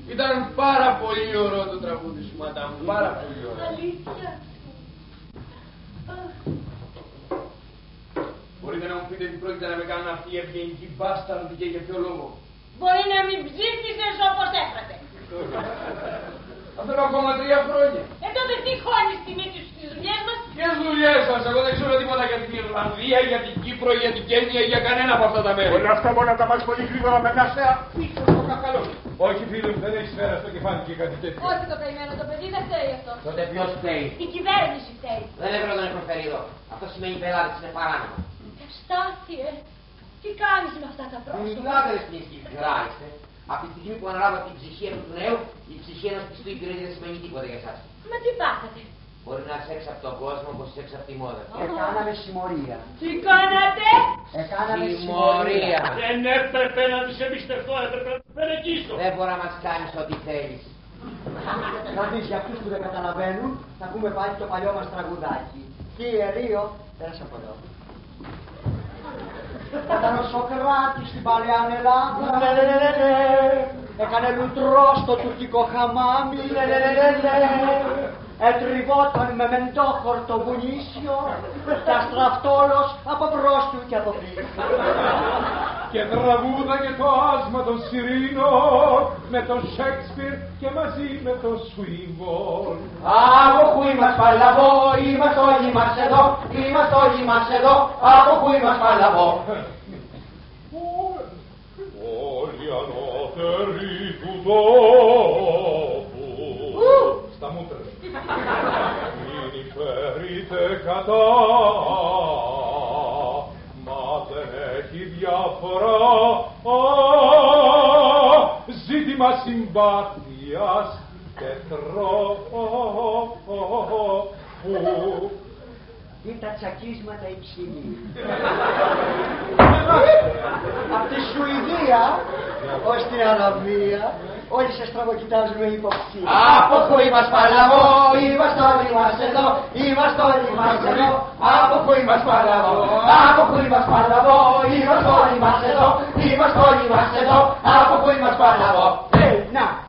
Ήταν πάρα πολύ ωραίο το τραγούδι σου, μαντάμ. Πάρα πολύ ωραίο. Αλήθεια. Μπορείτε να μου πείτε τι πρόκειται να με κάνουν αυτοί οι ευγενικοί μπάσταρδοι και για ποιο λόγο? Μπορεί να μην ψήφισες όπως έπρεπε. Θα θέλω ακόμα 3 χρόνια. Τότε τι χώνεις τη μύτη σου στις δουλειές μας? Ποιες δουλειές σας? Εγώ δεν ξέρω τίποτα για την Ιρλανδία, για την Κύπρο, για την Κένια, για κανένα από αυτά τα μέρη. Όλα αυτά μπορεί να τα μάθεις πολύ γρήγορα με ένα σέα πίσω στο καφκαλό. Όχι φίλε μου, δεν έχει σφαίρα στο κεφάλι και κάτι τέτοιο. Όχι το καημένο το παιδί δεν φταίει αυτό. Τότε ποιος φταίει? Η κυβέρνηση φταίει. Δεν έπρεπε να τον προσφέρει εδώ. Αυτό σημαίνει πελάτης, είναι παράνομο. Ευστάθιε, τι κάνεις με αυτά τα Μην πρόσωπα? μιλάτε ρε σκηνιστή, γράιστε. Από τη στιγμή που αναλάβατε την ψυχή του νέου, η ψυχή ενός πιστού υπηρέτη δεν σημαίνει τίποτα για εσάς. Μα τι πάθατε? Μπορεί να είσαι έξω από τον κόσμο όπως είσαι έξω από τη μόδα. Έκαναμε συμμορία. Τι κάνατε? Έκαναμε Συμμορία. Δεν έπρεπε να τους εμπιστευτώ, έπρεπε να τους πενεκίσω. Δεν μπορεί να μας κάνεις ό,τι θέλεις. Να δεις για αυτούς που δεν καταλαβαίνουν, θα πούμε πάλι το παλιό μας τραγουδάκι. Κύριε Ρίο, πέρασε από εδώ. Όταν ο Σοκράτης στην παλαιά Ελλάδα έκανε λουτρό στο τουρκικό χαμάμι, ετριβόταν με μεντόχορτο βουνίσιο και αστραφτόλος από μπρος του και από πίσω. Και τραγούδα και το άσμα των Σιρήνων με τον Σέξπιρ και μαζί με τον Σουίβολ. Από πού είμαστε παλαβό, είμαστε όλοι μας εδώ, είμαστε όλοι μας εδώ, από πού είμαστε παλαβό. Όλοι ανώτεροι του τόπου στα μούτρα. Μην υπερείτε κατά, μα δεν έχει διαφορά. Ζήτημα συμπάθειας και τρόπου. Ή τα τσακίσματα υψηλή. Απ' τη Σουηδία ως την Αραβία όλοι σε στραβοκοιτάζουν με υποψία. Από πού είμαστε παλαβό, είμαστε όλοι μας εδώ, είμαστε όλοι μας εδώ. Από πού είμαστε παλαβό, από πού είμαστε παλαβό, είμαστε όλοι μας εδώ, είμαστε όλοι μας εδώ. Από πού είμαστε παλαβό. Να!